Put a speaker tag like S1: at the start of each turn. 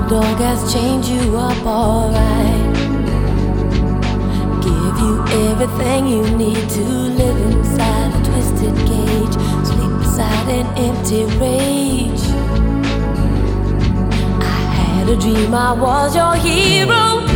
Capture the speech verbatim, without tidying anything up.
S1: dog has chained you up alright. Give you everything you need to live inside a twisted cage, sleep beside an empty rage. I had a dream I was your hero.